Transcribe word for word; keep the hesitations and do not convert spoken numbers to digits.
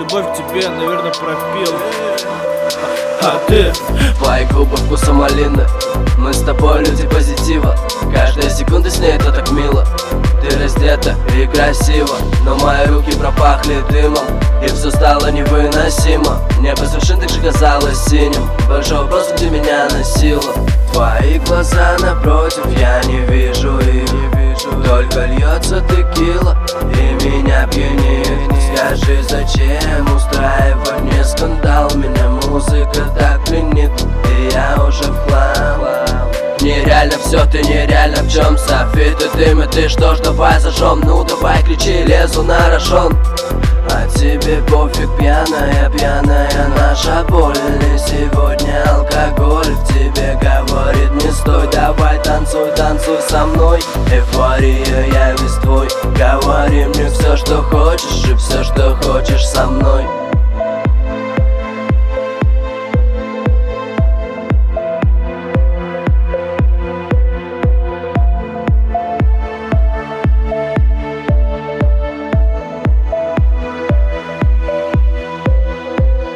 любовь к тебе, наверное, пропил. А ты? Твои губы вкусом малины. Мы с тобой люди позитива. Каждая секунда с ней это так мило. Ты раздета и красиво, но мои руки пропахли дымом, и все стало невыносимо. Небо совершенно так же казалось синим. Большой вопрос, где меня носило. Твои глаза напротив, я не вижу их. Только льется текила и меня пьянит. Скажи, зачем устраивать мне скандал? Меня музыка так пленит, и я уже в хлам. Нереально все, ты нереально, в чем софит и дым, и ты что ж, давай зажжем. Ну давай кричи, лезу на рожон. А тебе пофиг, пьяная, пьяная наша боль. И сегодня алкоголь в тебе говорит: не стой, давай танцуй, танцуй со мной. Эйфория, я весь твой. Говори мне все, что хочешь, и все, что хочешь со мной.